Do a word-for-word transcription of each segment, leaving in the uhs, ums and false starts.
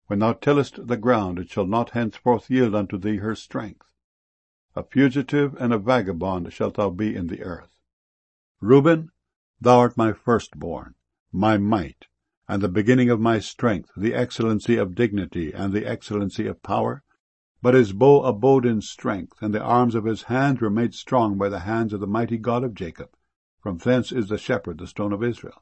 When thou tillest the ground, it shall not henceforth yield unto thee her strength. A fugitive and a vagabond shalt thou be in the earth. Reuben, thou art my firstborn, my might, and the beginning of my strength, the excellency of dignity, and the excellency of power. But his bow abode in strength, and the arms of his hands were made strong by the hands of the mighty God of Jacob. From thence is the shepherd, the stone of Israel.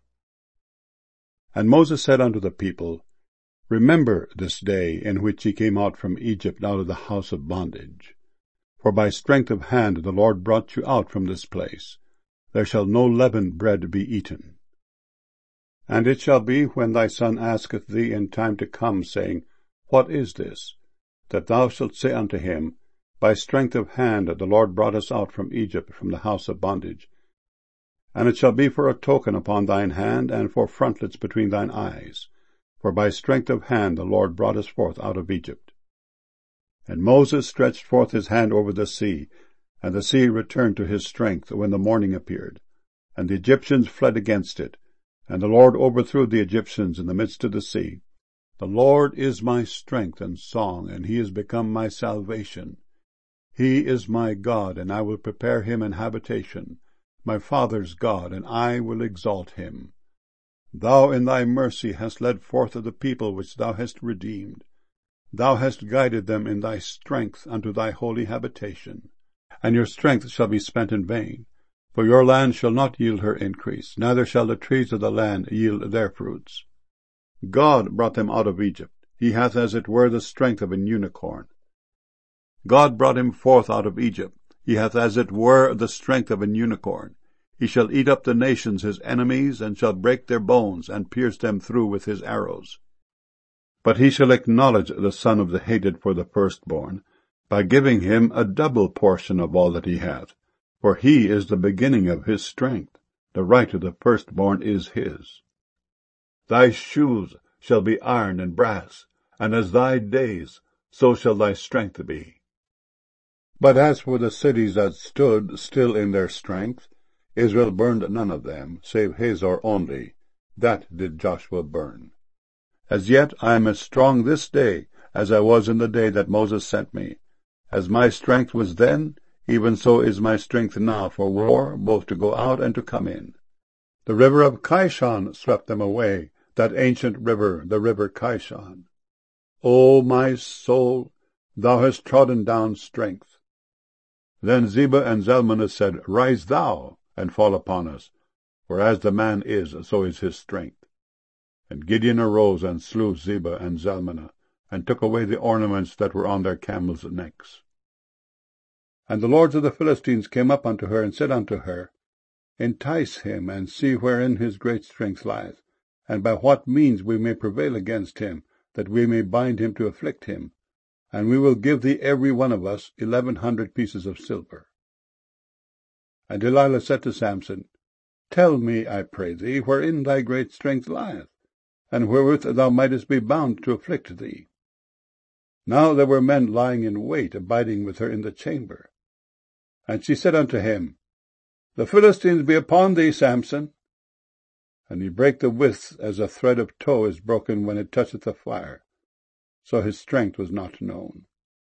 And Moses said unto the people, Remember this day in which ye came out from Egypt, out of the house of bondage. For by strength of hand the Lord brought you out from this place. There shall no leavened bread be eaten. And it shall be, when thy son asketh thee in time to come, saying, What is this? That thou shalt say unto him, By strength of hand the Lord brought us out from Egypt, from the house of bondage. And it shall be for a token upon thine hand, and for frontlets between thine eyes. For by strength of hand the Lord brought us forth out of Egypt. And Moses stretched forth his hand over the sea, and the sea returned to his strength when the morning appeared. And the Egyptians fled against it, and the Lord overthrew the Egyptians in the midst of the sea. The Lord is my strength and song, and he is become my salvation. He is my God, and I will prepare him an habitation, my father's God, and I will exalt him. Thou in thy mercy hast led forth the people which thou hast redeemed. Thou hast guided them in thy strength unto thy holy habitation. And your strength shall be spent in vain, for your land shall not yield her increase, neither shall the trees of the land yield their fruits. God brought them out of Egypt. He hath as it were the strength of an unicorn. God brought him forth out of Egypt. He hath as it were the strength of an unicorn. He shall eat up the nations his enemies, and shall break their bones, and pierce them through with his arrows. But he shall acknowledge the son of the hated for the firstborn, by giving him a double portion of all that he hath. For he is the beginning of his strength. The right of the firstborn is his. Thy shoes shall be iron and brass, and as thy days, so shall thy strength be. But as for the cities that stood still in their strength, Israel burned none of them, save Hazor only. That did Joshua burn. As yet I am as strong this day as I was in the day that Moses sent me. As my strength was then, even so is my strength now for war, both to go out and to come in. The river of Kishon swept them away, that ancient river, the river Kishon. O my soul, thou hast trodden down strength. Then Zebah and Zalmunna said, Rise thou, and fall upon us, for as the man is, so is his strength. And Gideon arose and slew Zebah and Zalmunna, and took away the ornaments that were on their camels' necks. And the lords of the Philistines came up unto her, and said unto her, Entice him, and see wherein his great strength lieth, and by what means we may prevail against him, that we may bind him to afflict him, and we will give thee every one of us eleven hundred pieces of silver. And Delilah said to Samson, Tell me, I pray thee, wherein thy great strength lieth, and wherewith thou mightest be bound to afflict thee. Now there were men lying in wait, abiding with her in the chamber. And she said unto him, The Philistines be upon thee, Samson. And he brake the withs as a thread of tow is broken when it toucheth the fire. So his strength was not known.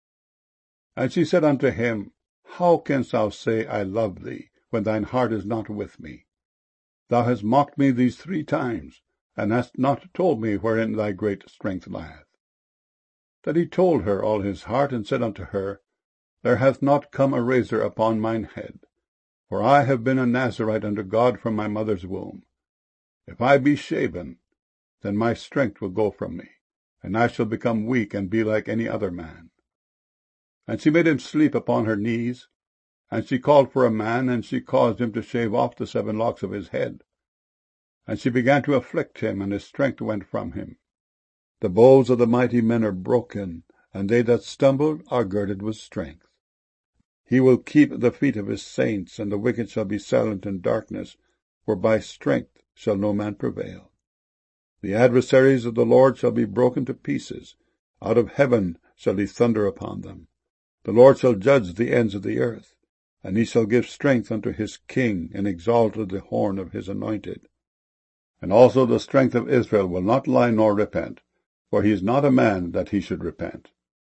And she said unto him, How canst thou say, I love thee, when thine heart is not with me? Thou hast mocked me these three times, and hast not told me wherein thy great strength lieth. Then he told her all his heart, and said unto her, There hath not come a razor upon mine head, for I have been a Nazarite unto God from my mother's womb. If I be shaven, then my strength will go from me, and I shall become weak and be like any other man. And she made him sleep upon her knees, and she called for a man, and she caused him to shave off the seven locks of his head. And she began to afflict him, and his strength went from him. The bows of the mighty men are broken, and they that stumble are girded with strength. He will keep the feet of his saints, and the wicked shall be silent in darkness, for by strength shall no man prevail. The adversaries of the Lord shall be broken to pieces. Out of heaven shall he thunder upon them. The Lord shall judge the ends of the earth, and he shall give strength unto his king, and exalt the horn of his anointed. And also the strength of Israel will not lie nor repent, for he is not a man that he should repent.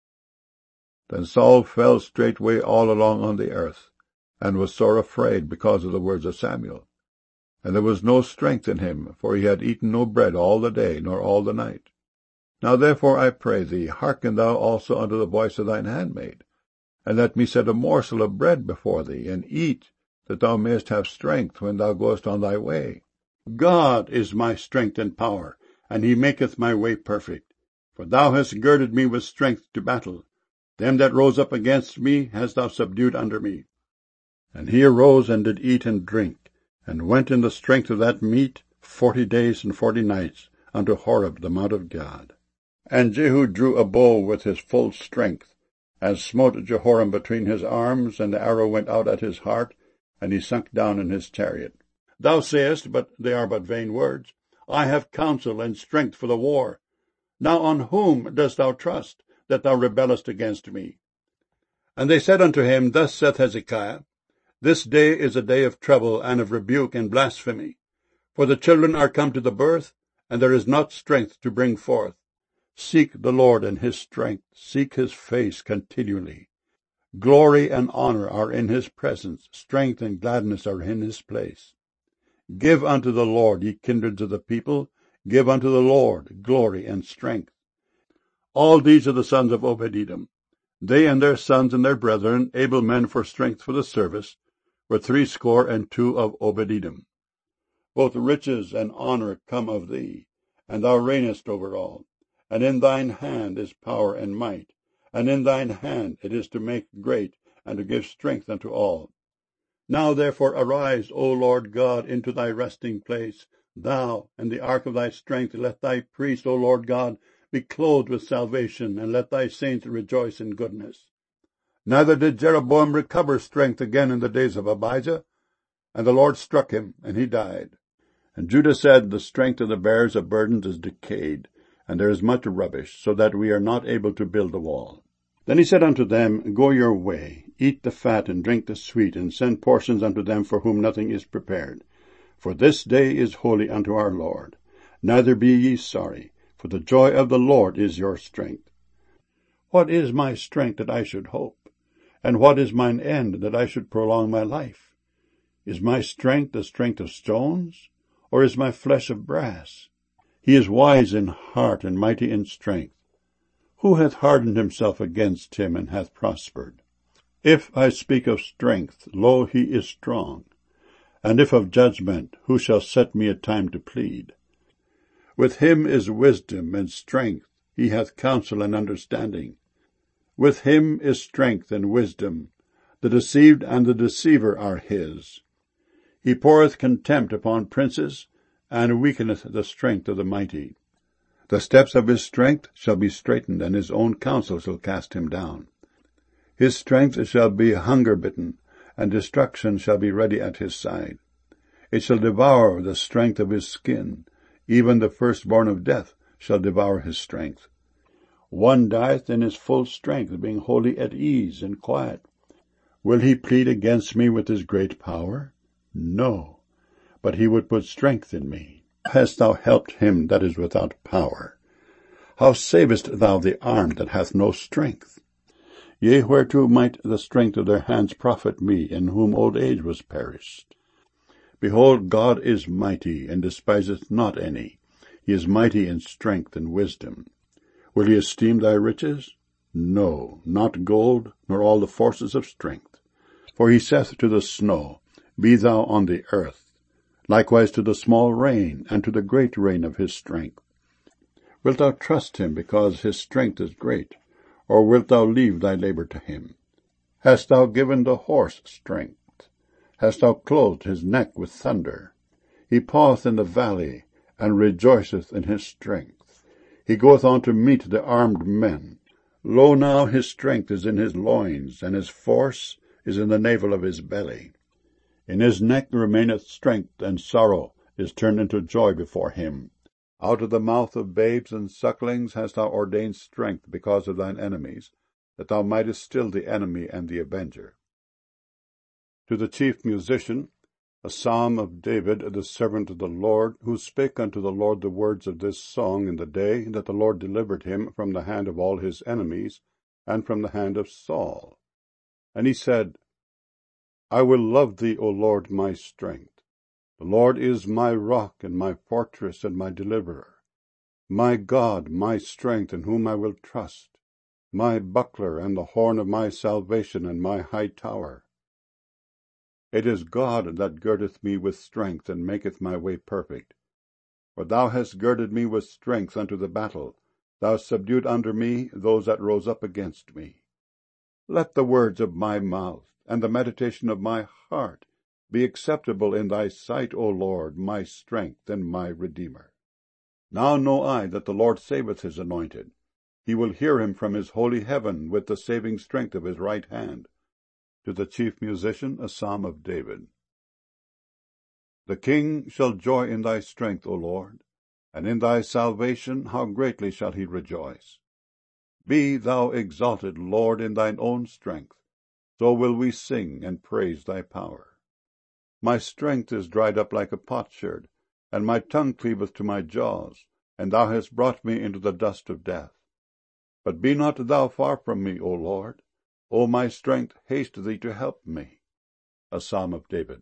Then Saul fell straightway all along on the earth, and was sore afraid because of the words of Samuel. And there was no strength in him, for he had eaten no bread all the day, nor all the night. Now therefore I pray thee, hearken thou also unto the voice of thine handmaid, and let me set a morsel of bread before thee, and eat, that thou mayest have strength when thou goest on thy way. God is my strength and power, and he maketh my way perfect. For thou hast girded me with strength to battle. Them that rose up against me hast thou subdued under me. And he arose and did eat and drink, and went in the strength of that meat forty days and forty nights unto Horeb the mount of God. And Jehu drew a bow with his full strength, and smote Jehoram between his arms, and the arrow went out at his heart, and he sunk down in his chariot. Thou sayest, but they are but vain words, I have counsel and strength for the war. Now on whom dost thou trust, that thou rebellest against me? And they said unto him, Thus saith Hezekiah, This day is a day of trouble, and of rebuke and blasphemy. For the children are come to the birth, and there is not strength to bring forth. Seek the Lord in his strength, seek his face continually. Glory and honor are in his presence, strength and gladness are in his place. Give unto the Lord, ye kindreds of the people, give unto the Lord glory and strength. All these are the sons of Obed-Edom. They and their sons and their brethren, able men for strength for the service, were threescore and two of Obed-Edom. Both riches and honor come of thee, and thou reignest over all. And in thine hand is power and might, and in thine hand it is to make great, and to give strength unto all. Now therefore arise, O Lord God, into thy resting place. Thou, and the ark of thy strength, let thy priests, O Lord God, be clothed with salvation, and let thy saints rejoice in goodness. Neither did Jeroboam recover strength again in the days of Abijah, and the Lord struck him, and he died. And Judah said, The strength of the bearers of burdens is decayed, and there is much rubbish, so that we are not able to build the wall. Then he said unto them, Go your way, eat the fat, and drink the sweet, and send portions unto them for whom nothing is prepared. For this day is holy unto our Lord. Neither be ye sorry, for the joy of the Lord is your strength. What is my strength that I should hope? And what is mine end that I should prolong my life? Is my strength the strength of stones, or is my flesh of brass? He is wise in heart and mighty in strength. Who hath hardened himself against him, and hath prospered? If I speak of strength, lo, he is strong. And if of judgment, who shall set me a time to plead? With him is wisdom and strength, he hath counsel and understanding. With him is strength and wisdom, the deceived and the deceiver are his. He poureth contempt upon princes, and weakeneth the strength of the mighty. The steps of his strength shall be straitened, and his own counsel shall cast him down. His strength shall be hunger-bitten, and destruction shall be ready at his side. It shall devour the strength of his skin, even the firstborn of death shall devour his strength. One dieth in his full strength, being wholly at ease and quiet. Will he plead against me with his great power? No, but he would put strength in me. Hast thou helped him that is without power? How savest thou the arm that hath no strength? Yea, whereto might the strength of their hands profit me, in whom old age was perished? Behold, God is mighty, and despiseth not any. He is mighty in strength and wisdom. Will he esteem thy riches? No, not gold, nor all the forces of strength. For he saith to the snow, Be thou on the earth, likewise to the small rain, and to the great rain of his strength. Wilt thou trust him because his strength is great, or wilt thou leave thy labor to him? Hast thou given the horse strength? Hast thou clothed his neck with thunder? He paweth in the valley, and rejoiceth in his strength. He goeth on to meet the armed men. Lo now, his strength is in his loins, and his force is in the navel of his belly. In his neck remaineth strength, and sorrow is turned into joy before him. Out of the mouth of babes and sucklings hast thou ordained strength because of thine enemies, that thou mightest still the enemy and the avenger. To the chief musician, A psalm of David, the servant of the Lord, who spake unto the Lord the words of this song in the day that the Lord delivered him from the hand of all his enemies, and from the hand of Saul. And he said, I will love thee, O Lord, my strength. The Lord is my rock, and my fortress, and my deliverer. My God, my strength, in whom I will trust, my buckler, and the horn of my salvation, and my high tower. It is God that girdeth me with strength, and maketh my way perfect. For thou hast girded me with strength unto the battle. Thou hast subdued under me those that rose up against me. Let the words of my mouth, and the meditation of my heart, be acceptable in thy sight, O Lord, my strength and my Redeemer. Now know I that the Lord saveth his anointed. He will hear him from his holy heaven with the saving strength of his right hand. To the chief musician, a psalm of David. The king shall joy in thy strength, O Lord, and in thy salvation how greatly shall he rejoice. Be thou exalted, Lord, in thine own strength, so will we sing and praise thy power. My strength is dried up like a potsherd, and my tongue cleaveth to my jaws, and thou hast brought me into the dust of death. But be not thou far from me, O Lord. O my strength, haste thee to help me. A psalm of David.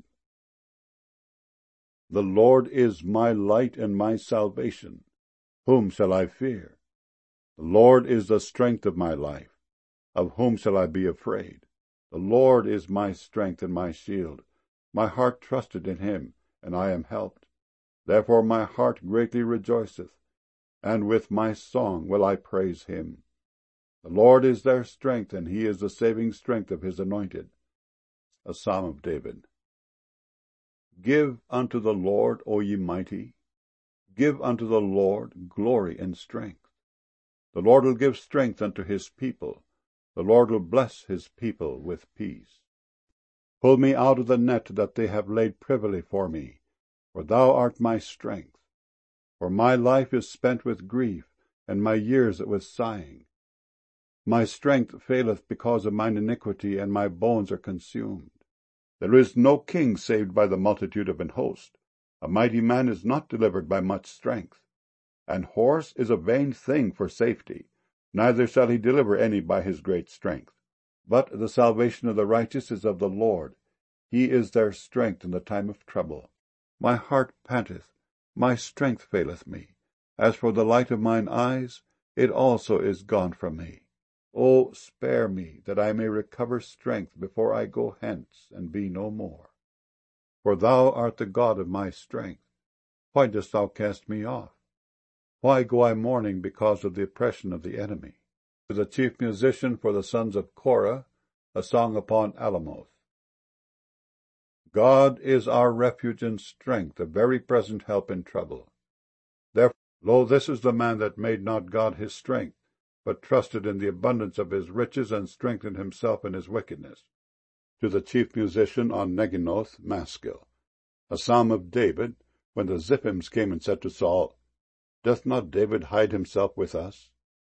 The Lord is my light and my salvation. Whom shall I fear? The Lord is the strength of my life. Of whom shall I be afraid? The Lord is my strength and my shield. My heart trusted in him, and I am helped. Therefore my heart greatly rejoiceth, and with my song will I praise him. The Lord is their strength, and he is the saving strength of his anointed. A psalm of David. Give unto the Lord, O ye mighty. Give unto the Lord glory and strength. The Lord will give strength unto his people. The Lord will bless his people with peace. Pull me out of the net that they have laid privily for me, for thou art my strength. For my life is spent with grief, and my years with sighing. My strength faileth because of mine iniquity, and my bones are consumed. There is no king saved by the multitude of an host. A mighty man is not delivered by much strength. An horse is a vain thing for safety, neither shall he deliver any by his great strength. But the salvation of the righteous is of the Lord. He is their strength in the time of trouble. My heart panteth, my strength faileth me. As for the light of mine eyes, it also is gone from me. O spare me, that I may recover strength before I go hence, and be no more. For thou art the God of my strength. Why dost thou cast me off? Why go I mourning because of the oppression of the enemy? To the chief musician for the sons of Korah, a song upon Alamoth. God is our refuge and strength, a very present help in trouble. Therefore, lo, this is the man that made not God his strength, but trusted in the abundance of his riches, and strengthened himself in his wickedness. To the chief musician on Neginoth, Maskil. A psalm of David, when the Ziphims came and said to Saul, Doth not David hide himself with us?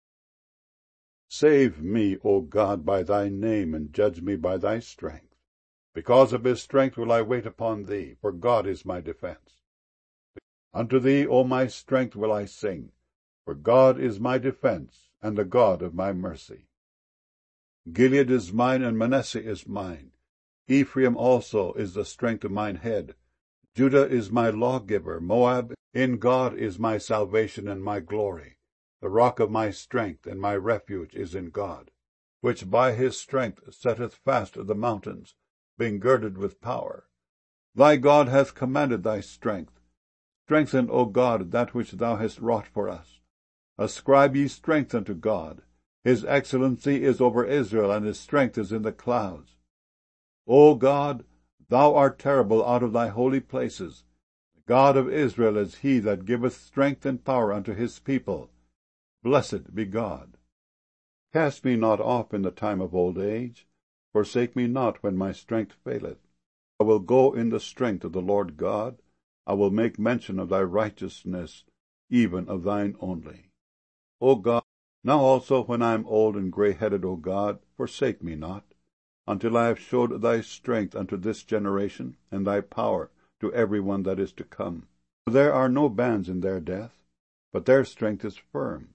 Save me, O God, by thy name, and judge me by thy strength. Because of his strength will I wait upon thee, for God is my defense. Unto thee, O my strength, will I sing, for God is my defense, and the God of my mercy. Gilead is mine, and Manasseh is mine. Ephraim also is the strength of mine head. Judah is my lawgiver. Moab, in God is my salvation and my glory. The rock of my strength and my refuge is in God, which by his strength setteth fast the mountains, being girded with power. Thy God hath commanded thy strength. Strengthen, O God, that which thou hast wrought for us. Ascribe ye strength unto God. His excellency is over Israel, and his strength is in the clouds. O God, thou art terrible out of thy holy places. The God of Israel is he that giveth strength and power unto his people. Blessed be God. Cast me not off in the time of old age. Forsake me not when my strength faileth. I will go in the strength of the Lord God. I will make mention of thy righteousness, even of thine only. O God, now also when I am old and grey-headed, O God, forsake me not, until I have showed thy strength unto this generation, and thy power to every one that is to come. There are no bands in their death, but their strength is firm.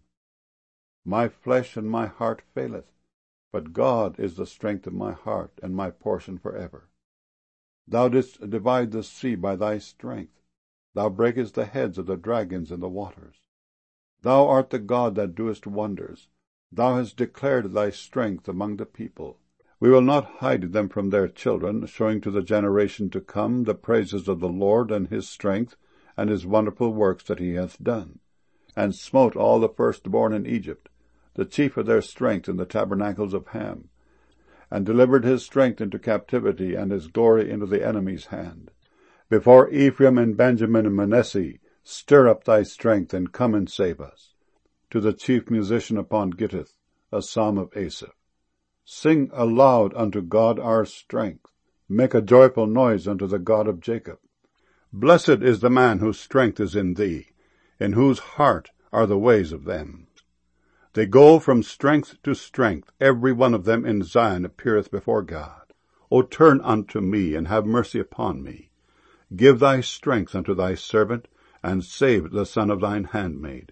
My flesh and my heart faileth, but God is the strength of my heart and my portion forever. Thou didst divide the sea by thy strength. Thou breakest the heads of the dragons in the waters. Thou art the God that doest wonders. Thou hast declared thy strength among the people. We will not hide them from their children, showing to the generation to come the praises of the Lord and his strength, and his wonderful works that he hath done, and smote all the firstborn in Egypt, the chief of their strength in the tabernacles of Ham, and delivered his strength into captivity, and his glory into the enemy's hand. Before Ephraim and Benjamin and Manasseh, stir up thy strength, and come and save us. To the chief musician upon Gittith, a psalm of Asaph. Sing aloud unto God our strength. Make a joyful noise unto the God of Jacob. Blessed is the man whose strength is in thee, in whose heart are the ways of them. They go from strength to strength, every one of them in Zion appeareth before God. O turn unto me, and have mercy upon me. Give thy strength unto thy servant, and save the son of thine handmaid.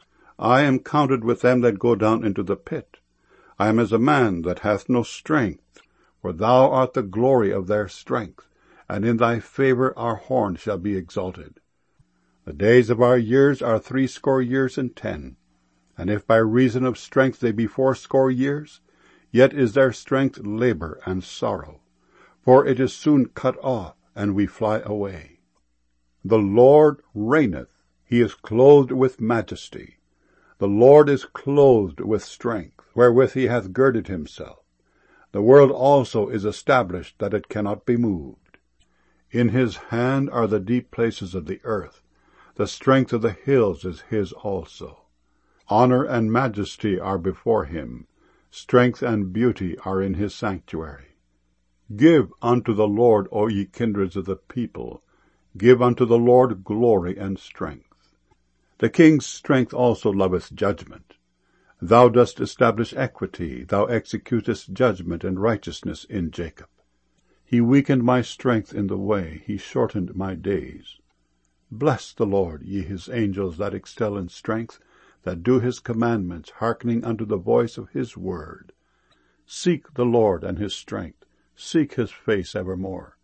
I am counted with them that go down into the pit. I am as a man that hath no strength, for thou art the glory of their strength, and in thy favour our horn shall be exalted. The days of our years are threescore years and ten, and if by reason of strength they be fourscore years, yet is their strength labour and sorrow, for it is soon cut off, and we fly away. The Lord reigneth, he is clothed with majesty. The Lord is clothed with strength, wherewith he hath girded himself. The world also is established, that it cannot be moved. In his hand are the deep places of the earth. The strength of the hills is his also. Honor and majesty are before him. Strength and beauty are in his sanctuary. Give unto the Lord, O ye kindreds of the people. Give unto the Lord glory and strength. The king's strength also loveth judgment. Thou dost establish equity. Thou executest judgment and righteousness in Jacob. He weakened my strength in the way. He shortened my days. Bless the Lord, ye his angels that excel in strength, that do his commandments, hearkening unto the voice of his word. Seek the Lord and his strength. Seek his face evermore.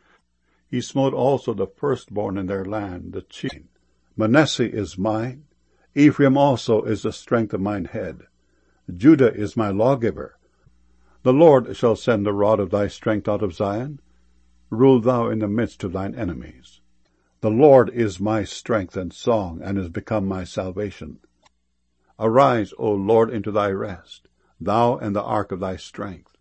He smote also the firstborn in their land, the chief. Manasseh is mine. Ephraim also is the strength of mine head. Judah is my lawgiver. The Lord shall send the rod of thy strength out of Zion. Rule thou in the midst of thine enemies. The Lord is my strength and song, and is become my salvation. Arise, O Lord, into thy rest, thou and the ark of thy strength.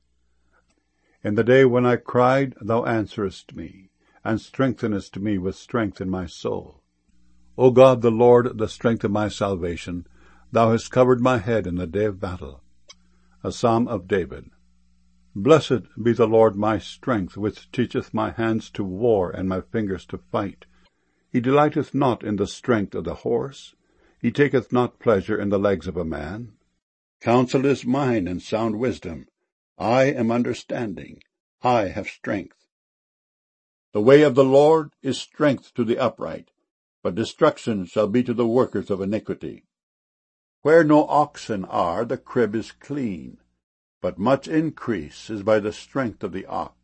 In the day when I cried, thou answerest me, and strengthenest me with strength in my soul. O God, the Lord, the strength of my salvation, thou hast covered my head in the day of battle. A Psalm of David. Blessed be the Lord my strength, which teacheth my hands to war and my fingers to fight. He delighteth not in the strength of the horse. He taketh not pleasure in the legs of a man. Counsel is mine and sound wisdom. I am understanding. I have strength. The way of the Lord is strength to the upright, but destruction shall be to the workers of iniquity. Where no oxen are, the crib is clean, but much increase is by the strength of the ox.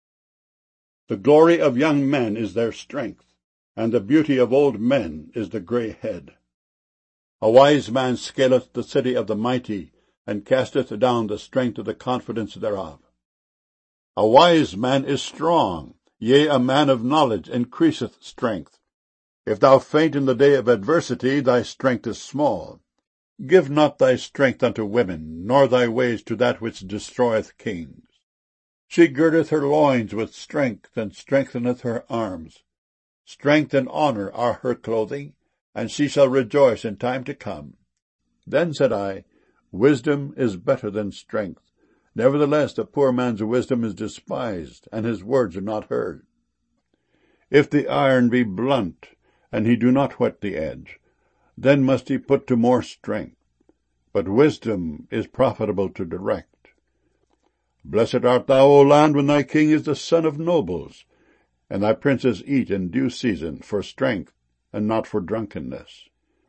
The glory of young men is their strength, and the beauty of old men is the grey head. A wise man scaleth the city of the mighty, and casteth down the strength of the confidence thereof. A wise man is strong, yea, a man of knowledge increaseth strength. If thou faint in the day of adversity, thy strength is small. Give not thy strength unto women, nor thy ways to that which destroyeth kings. She girdeth her loins with strength, and strengtheneth her arms. Strength and honour are her clothing, and she shall rejoice in time to come. Then said I, Wisdom is better than strength. Nevertheless the poor man's wisdom is despised, and his words are not heard. If the iron be blunt, and he do not whet the edge, then must he put to more strength. But wisdom is profitable to direct. Blessed art thou, O land, when thy king is the son of nobles, and thy princes eat in due season for strength, and not for drunkenness.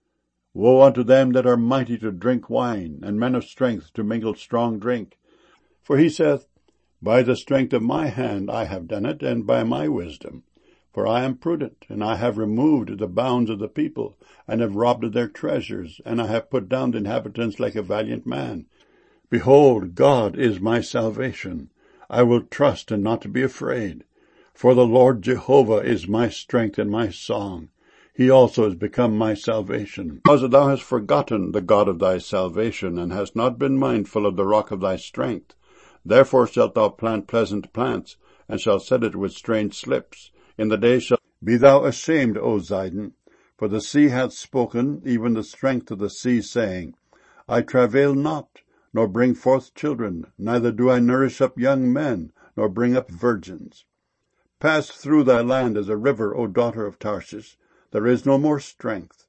Woe unto them that are mighty to drink wine, and men of strength to mingle strong drink. For he saith, By the strength of my hand I have done it, and by my wisdom. For I am prudent, and I have removed the bounds of the people, and have robbed of their treasures, and I have put down the inhabitants like a valiant man. Behold, God is my salvation. I will trust and not be afraid. For the Lord Jehovah is my strength and my song. He also is become my salvation. Because thou hast forgotten the God of thy salvation, and hast not been mindful of the rock of thy strength, therefore shalt thou plant pleasant plants, and shalt set it with strange slips. In the day shall be thou ashamed, O Zidon, for the sea hath spoken, even the strength of the sea, saying, I travail not, nor bring forth children, neither do I nourish up young men, nor bring up virgins. Pass through thy land as a river, O daughter of Tarshish. There is no more strength.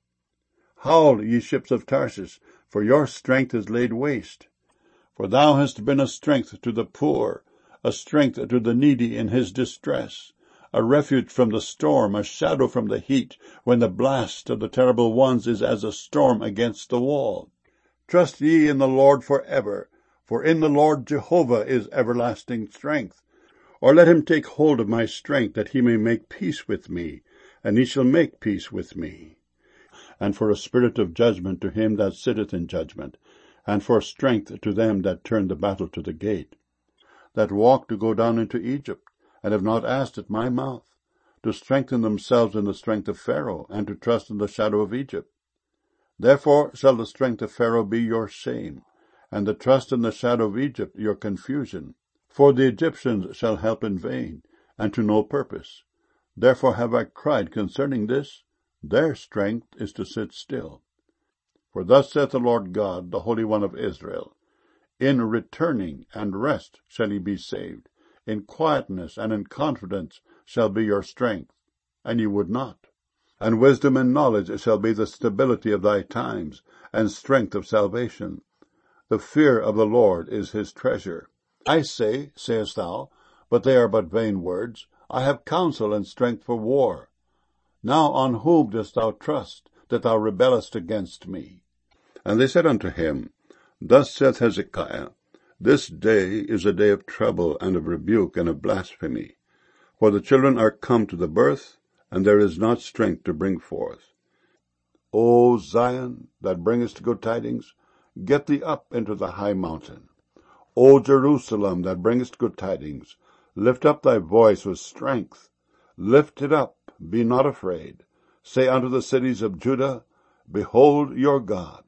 Howl, ye ships of Tarshish, for your strength is laid waste. For thou hast been a strength to the poor, a strength to the needy in his distress, a refuge from the storm, a shadow from the heat, when the blast of the terrible ones is as a storm against the wall. Trust ye in the Lord for ever, for in the Lord Jehovah is everlasting strength. Or let him take hold of my strength, that he may make peace with me, and he shall make peace with me. And for a spirit of judgment to him that sitteth in judgment, and for strength to them that turn the battle to the gate, that walk to go down into Egypt, and have not asked at my mouth, to strengthen themselves in the strength of Pharaoh, and to trust in the shadow of Egypt. Therefore shall the strength of Pharaoh be your shame, and the trust in the shadow of Egypt your confusion. For the Egyptians shall help in vain, and to no purpose. Therefore have I cried concerning this, their strength is to sit still. For thus saith the Lord God, the Holy One of Israel, In returning and rest shall ye be saved, in quietness and in confidence shall be your strength, and ye would not. And wisdom and knowledge shall be the stability of thy times, and strength of salvation. The fear of the Lord is his treasure. I say, sayest thou, but they are but vain words. I have counsel and strength for war. Now on whom dost thou trust, that thou rebellest against me? And they said unto him, Thus saith Hezekiah, This day is a day of trouble, and of rebuke, and of blasphemy. For the children are come to the birth, and there is not strength to bring forth. O Zion, that bringest good tidings, get thee up into the high mountain. O Jerusalem, that bringest good tidings, lift up thy voice with strength. Lift it up, be not afraid. Say unto the cities of Judah, Behold your God.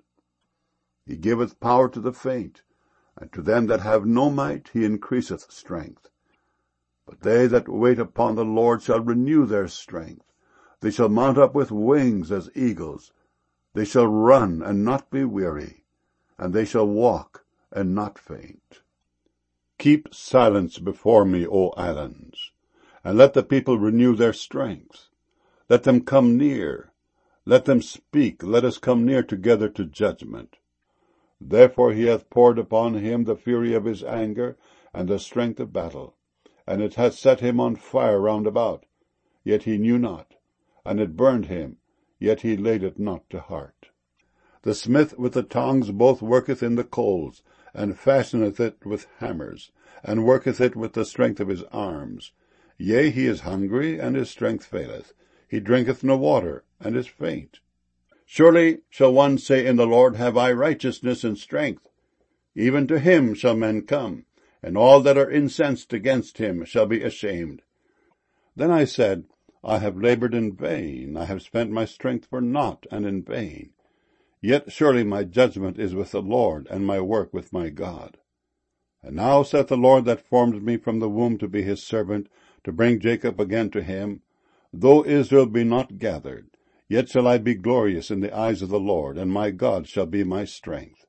He giveth power to the faint, and to them that have no might he increaseth strength. But they that wait upon the Lord shall renew their strength. They shall mount up with wings as eagles. They shall run and not be weary, and they shall walk and not faint. Keep silence before me, O islands, and let the people renew their strength. Let them come near. Let them speak. Let us come near together to judgment. Therefore he hath poured upon him the fury of his anger, and the strength of battle. And it hath set him on fire round about, yet he knew not. And it burned him, yet he laid it not to heart. The smith with the tongs both worketh in the coals, and fashioneth it with hammers, and worketh it with the strength of his arms. Yea, he is hungry, and his strength faileth. He drinketh no water, and is faint. Surely shall one say in the Lord, Have I righteousness and strength? Even to him shall men come, and all that are incensed against him shall be ashamed. Then I said, I have labored in vain, I have spent my strength for naught, and in vain. Yet surely my judgment is with the Lord, and my work with my God. And now saith the Lord that formed me from the womb to be his servant, to bring Jacob again to him, Though Israel be not gathered, yet shall I be glorious in the eyes of the Lord, and my God shall be my strength.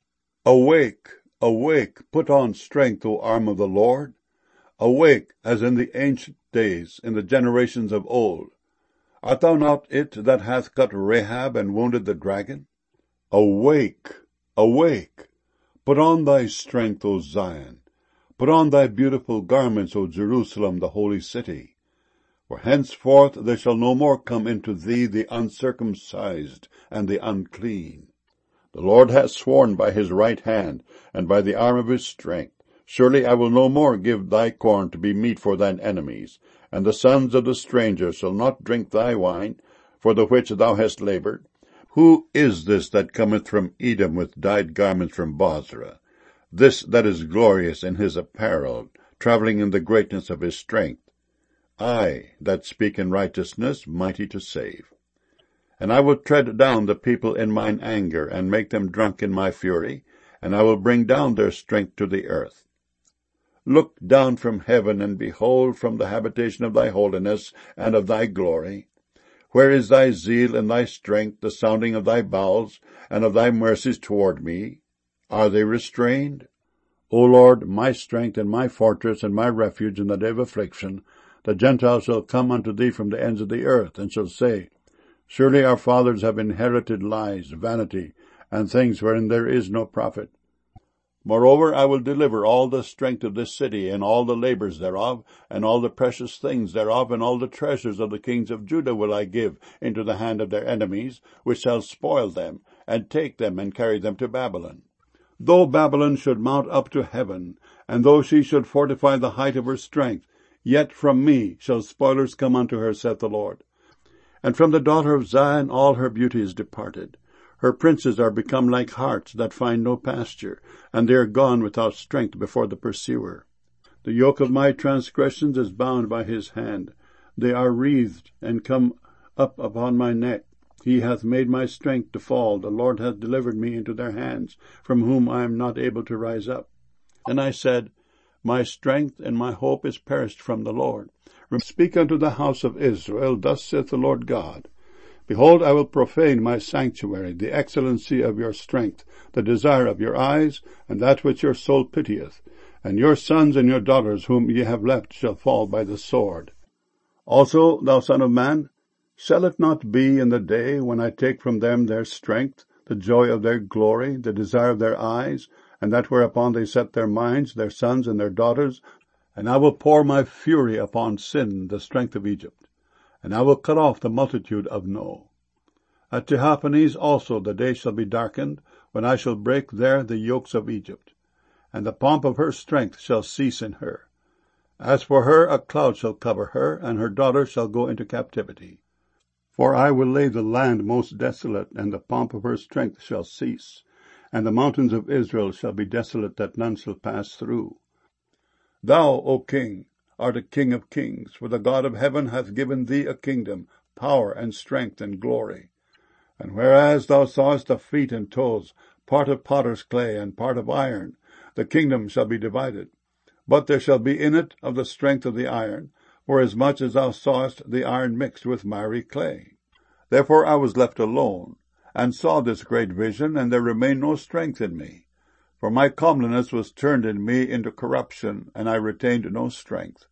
Awake, awake, put on strength, O arm of the Lord. Awake, as in the ancient days, in the generations of old. Art thou not it that hath cut Rahab and wounded the dragon? Awake, awake, put on thy strength, O Zion. Put on thy beautiful garments, O Jerusalem, the holy city. For henceforth there shall no more come into thee the uncircumcised and the unclean. The Lord hath sworn by his right hand, and by the arm of his strength, surely I will no more give thy corn to be meat for thine enemies, and the sons of the stranger shall not drink thy wine, for the which thou hast laboured. Who is this that cometh from Edom with dyed garments from Bozrah? This that is glorious in his apparel, travelling in the greatness of his strength. I, that speak in righteousness, mighty to save. And I will tread down the people in mine anger, and make them drunk in my fury, and I will bring down their strength to the earth. Look down from heaven, and behold from the habitation of thy holiness and of thy glory. Where is thy zeal and thy strength, the sounding of thy bowels, and of thy mercies toward me? Are they restrained? O Lord, my strength and my fortress and my refuge in the day of affliction, the Gentiles shall come unto thee from the ends of the earth, and shall say, Surely our fathers have inherited lies, vanity, and things wherein there is no profit. Moreover, I will deliver all the strength of this city, and all the labours thereof, and all the precious things thereof, and all the treasures of the kings of Judah will I give into the hand of their enemies, which shall spoil them, and take them, and carry them to Babylon. Though Babylon should mount up to heaven, and though she should fortify the height of her strength, yet from me shall spoilers come unto her, saith the Lord. And from the daughter of Zion all her beauty is departed. Her princes are become like harts that find no pasture, and they are gone without strength before the pursuer. The yoke of my transgressions is bound by his hand. They are wreathed and come up upon my neck. He hath made my strength to fall. The Lord hath delivered me into their hands, from whom I am not able to rise up. And I said, My strength and my hope is perished from the Lord. Speak unto the house of Israel, Thus saith the Lord God, Behold, I will profane my sanctuary, the excellency of your strength, the desire of your eyes, and that which your soul pitieth. And your sons and your daughters whom ye have left shall fall by the sword. Also, thou son of man, shall it not be in the day when I take from them their strength, the joy of their glory, the desire of their eyes, and that whereupon they set their minds, their sons and their daughters, and I will pour my fury upon Sin, the strength of Egypt, and I will cut off the multitude of No. At Tahpanhes also the day shall be darkened, when I shall break there the yokes of Egypt, and the pomp of her strength shall cease in her. As for her, a cloud shall cover her, and her daughters shall go into captivity. For I will lay the land most desolate, and the pomp of her strength shall cease, and the mountains of Israel shall be desolate, that none shall pass through. Thou, O king, art a king of kings, for the God of heaven hath given thee a kingdom, power, and strength, and glory. And whereas thou sawest the feet and toes, part of potter's clay, and part of iron, the kingdom shall be divided. But there shall be in it of the strength of the iron, forasmuch as thou sawest the iron mixed with miry clay. Therefore I was left alone, and saw this great vision, and there remained no strength in me. For my comeliness was turned in me into corruption, and I retained no strength.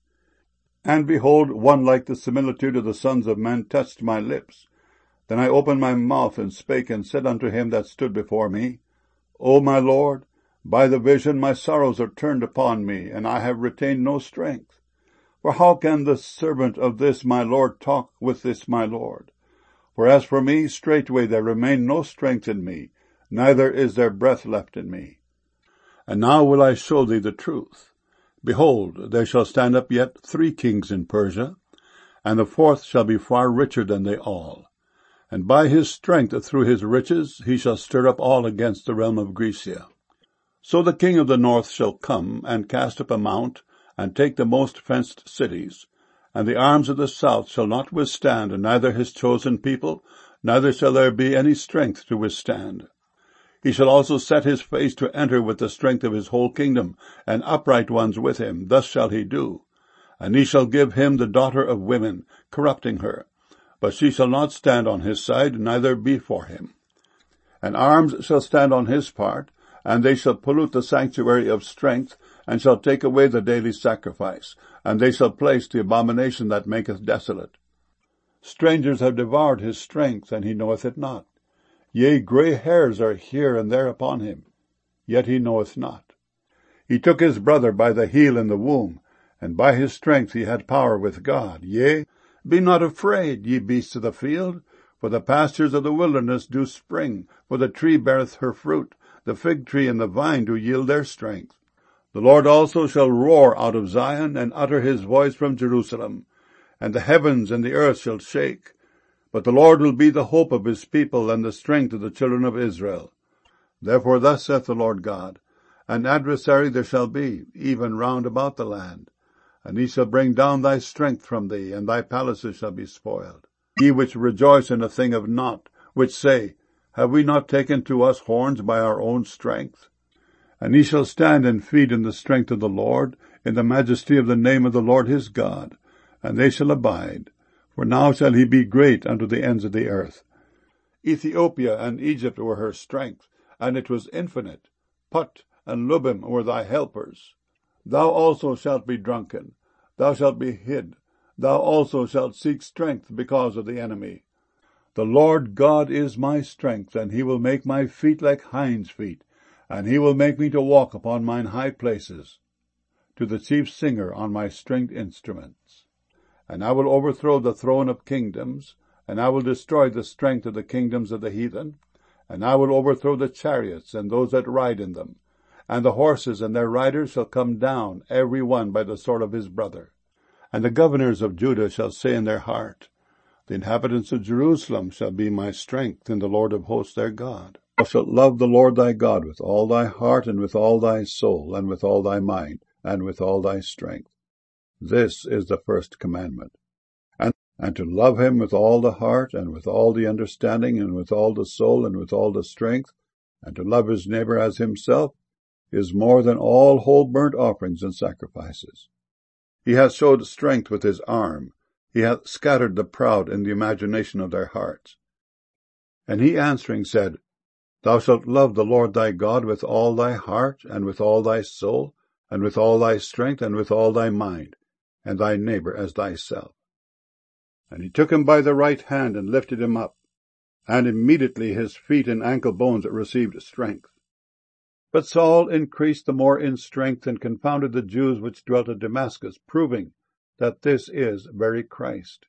And behold, one like the similitude of the sons of men touched my lips. Then I opened my mouth, and spake, and said unto him that stood before me, O my Lord, by the vision my sorrows are turned upon me, and I have retained no strength. For how can the servant of this my Lord talk with this my Lord? For as for me, straightway there remained no strength in me, neither is there breath left in me. And now will I show thee the truth. Behold, there shall stand up yet three kings in Persia, and the fourth shall be far richer than they all. And by his strength through his riches he shall stir up all against the realm of Grecia. So the king of the north shall come, and cast up a mount, and take the most fenced cities, and the arms of the south shall not withstand, neither his chosen people, neither shall there be any strength to withstand. He shall also set his face to enter with the strength of his whole kingdom, and upright ones with him. Thus shall he do. And he shall give him the daughter of women, corrupting her. But she shall not stand on his side, neither be for him. And arms shall stand on his part, and they shall pollute the sanctuary of strength, and shall take away the daily sacrifice, and they shall place the abomination that maketh desolate. Strangers have devoured his strength, and he knoweth it not. Yea, grey hairs are here and there upon him, yet he knoweth not. He took his brother by the heel in the womb, and by his strength he had power with God. Yea, Be not afraid, ye beasts of the field, for the pastures of the wilderness do spring, for the tree beareth her fruit, the fig tree and the vine do yield their strength. The Lord also shall roar out of Zion, and utter his voice from Jerusalem, and the heavens and the earth shall shake. But the Lord will be the hope of his people, and the strength of the children of Israel. Therefore thus saith the Lord God, An adversary there shall be, even round about the land, and he shall bring down thy strength from thee, and thy palaces shall be spoiled. Ye which rejoice in a thing of naught, which say, Have we not taken to us horns by our own strength? And he shall stand and feed in the strength of the Lord, in the majesty of the name of the Lord his God, and they shall abide. For now shall he be great unto the ends of the earth. Ethiopia and Egypt were her strength, and it was infinite. Put and Lubim were thy helpers. Thou also shalt be drunken, thou shalt be hid, thou also shalt seek strength because of the enemy. The Lord God is my strength, and he will make my feet like hinds' feet, and he will make me to walk upon mine high places, to the chief singer on my stringed instruments. And I will overthrow the throne of kingdoms, and I will destroy the strength of the kingdoms of the heathen, and I will overthrow the chariots and those that ride in them, and the horses and their riders shall come down, every one by the sword of his brother. And the governors of Judah shall say in their heart, The inhabitants of Jerusalem shall be my strength in the Lord of hosts their God. Thou shalt love the Lord thy God with all thy heart, and with all thy soul, and with all thy mind, and with all thy strength. This is the first commandment. And, and to love him with all the heart, and with all the understanding, and with all the soul, and with all the strength, and to love his neighbor as himself, is more than all whole burnt offerings and sacrifices. He hath showed strength with his arm. He hath scattered the proud in the imagination of their hearts. And he answering said, Thou shalt love the Lord thy God with all thy heart, and with all thy soul, and with all thy strength, and with all thy mind, and thy neighbor as thyself. And he took him by the right hand, and lifted him up, and immediately his feet and ankle bones received strength. But Saul increased the more in strength, and confounded the Jews which dwelt at Damascus, proving that this is very Christ.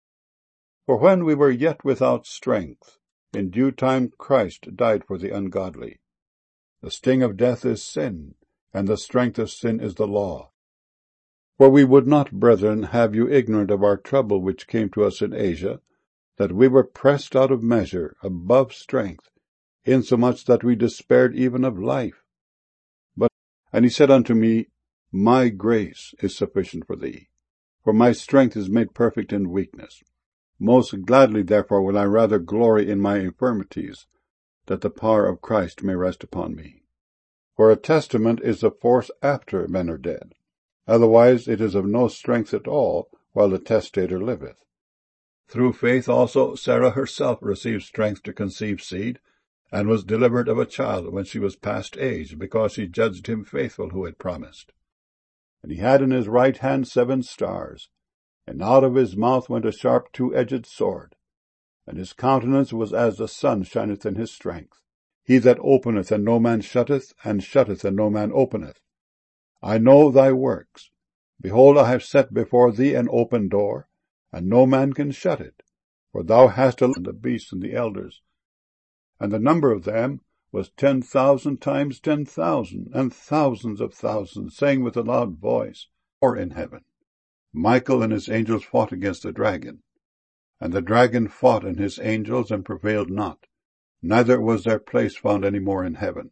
For when we were yet without strength, in due time Christ died for the ungodly. The sting of death is sin, and the strength of sin is the law. For we would not, brethren, have you ignorant of our trouble which came to us in Asia, that we were pressed out of measure, above strength, insomuch that we despaired even of life. But, and he said unto me, My grace is sufficient for thee, for my strength is made perfect in weakness. Most gladly, therefore, will I rather glory in my infirmities, that the power of Christ may rest upon me. For a testament is of force after men are dead. Otherwise it is of no strength at all while the testator liveth. Through faith also Sarah herself received strength to conceive seed, and was delivered of a child when she was past age, because she judged him faithful who had promised. And he had in his right hand seven stars, and out of his mouth went a sharp two-edged sword, and his countenance was as the sun shineth in his strength. He that openeth, and no man shutteth, and shutteth, and no man openeth. I know thy works. Behold, I have set before thee an open door, and no man can shut it. For thou hast allowed the beasts and the elders, and the number of them was ten thousand times ten thousand, and thousands of thousands, saying with a loud voice, Or in heaven. Michael and his angels fought against the dragon. And the dragon fought and his angels, and prevailed not, neither was their place found any more in heaven.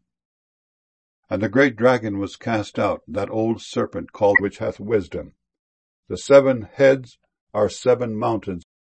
And the great dragon was cast out, that old serpent called which hath wisdom. The seven heads are seven mountains,